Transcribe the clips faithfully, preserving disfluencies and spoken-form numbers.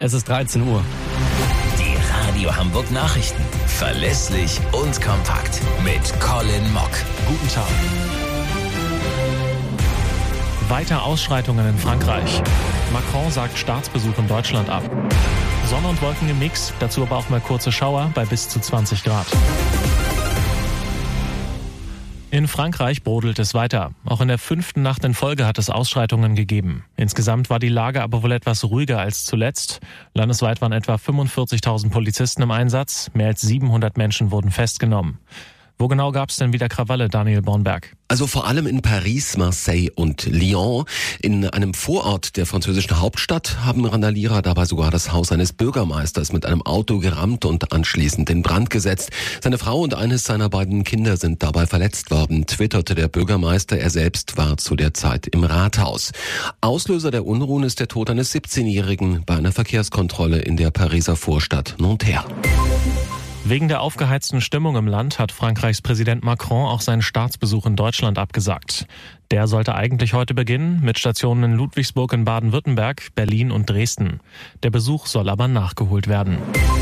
Es ist dreizehn Uhr. Die Radio Hamburg Nachrichten. Verlässlich und kompakt. Mit Colin Mock. Guten Tag. Weiter Ausschreitungen in Frankreich. Macron sagt Staatsbesuch in Deutschland ab. Sonne und Wolken im Mix, dazu aber auch mal kurze Schauer bei bis zu zwanzig Grad. In Frankreich brodelt es weiter. Auch in der fünften Nacht in Folge hat es Ausschreitungen gegeben. Insgesamt war die Lage aber wohl etwas ruhiger als zuletzt. Landesweit waren etwa fünfundvierzigtausend Polizisten im Einsatz. Mehr als siebenhundert Menschen wurden festgenommen. Wo genau gab es denn wieder Krawalle, Daniel Bornberg? Also vor allem in Paris, Marseille und Lyon. In einem Vorort der französischen Hauptstadt haben Randalierer dabei sogar das Haus eines Bürgermeisters mit einem Auto gerammt und anschließend in Brand gesetzt. Seine Frau und eines seiner beiden Kinder sind dabei verletzt worden, twitterte der Bürgermeister. Er selbst war zu der Zeit im Rathaus. Auslöser der Unruhen ist der Tod eines siebzehnjährigen bei einer Verkehrskontrolle in der Pariser Vorstadt Nanterre. Wegen der aufgeheizten Stimmung im Land hat Frankreichs Präsident Macron auch seinen Staatsbesuch in Deutschland abgesagt. Der sollte eigentlich heute beginnen, mit Stationen in Ludwigsburg in Baden-Württemberg, Berlin und Dresden. Der Besuch soll aber nachgeholt werden.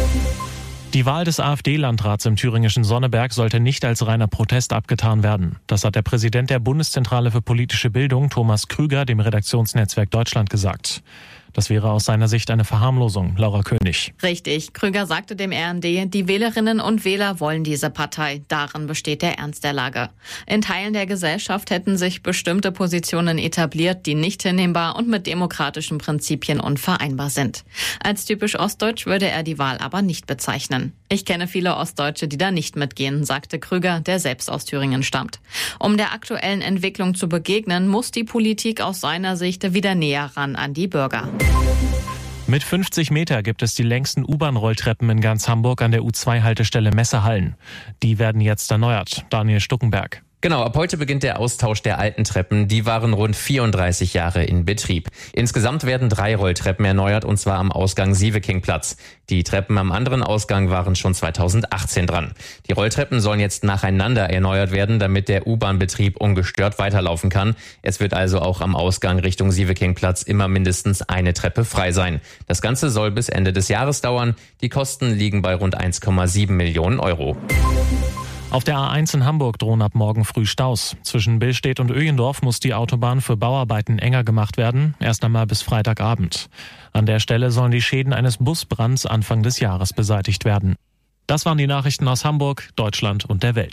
Die Wahl des AfD-Landrats im thüringischen Sonneberg sollte nicht als reiner Protest abgetan werden. Das hat der Präsident der Bundeszentrale für politische Bildung, Thomas Krüger, dem Redaktionsnetzwerk Deutschland gesagt. Das wäre aus seiner Sicht eine Verharmlosung. Laura König. Richtig. Krüger sagte dem R N D, die Wählerinnen und Wähler wollen diese Partei. Darin besteht der Ernst der Lage. In Teilen der Gesellschaft hätten sich bestimmte Positionen etabliert, die nicht hinnehmbar und mit demokratischen Prinzipien unvereinbar sind. Als typisch ostdeutsch würde er die Wahl aber nicht bezeichnen. Ich kenne viele Ostdeutsche, die da nicht mitgehen, sagte Krüger, der selbst aus Thüringen stammt. Um der aktuellen Entwicklung zu begegnen, muss die Politik aus seiner Sicht wieder näher ran an die Bürger. Mit fünfzig Meter gibt es die längsten U-Bahn-Rolltreppen in ganz Hamburg an der U zwei Haltestelle Messehallen. Die werden jetzt erneuert. Daniel Stuckenberg. Genau, ab heute beginnt der Austausch der alten Treppen. Die waren rund vierunddreißig Jahre in Betrieb. Insgesamt werden drei Rolltreppen erneuert, und zwar am Ausgang Sievekingplatz. Die Treppen am anderen Ausgang waren schon zweitausendachtzehn dran. Die Rolltreppen sollen jetzt nacheinander erneuert werden, damit der U-Bahn-Betrieb ungestört weiterlaufen kann. Es wird also auch am Ausgang Richtung Sievekingplatz immer mindestens eine Treppe frei sein. Das Ganze soll bis Ende des Jahres dauern. Die Kosten liegen bei rund eins Komma sieben Millionen Euro. Auf der A eins in Hamburg drohen ab morgen früh Staus. Zwischen Billstedt und Öjendorf muss die Autobahn für Bauarbeiten enger gemacht werden, erst einmal bis Freitagabend. An der Stelle sollen die Schäden eines Busbrands Anfang des Jahres beseitigt werden. Das waren die Nachrichten aus Hamburg, Deutschland und der Welt.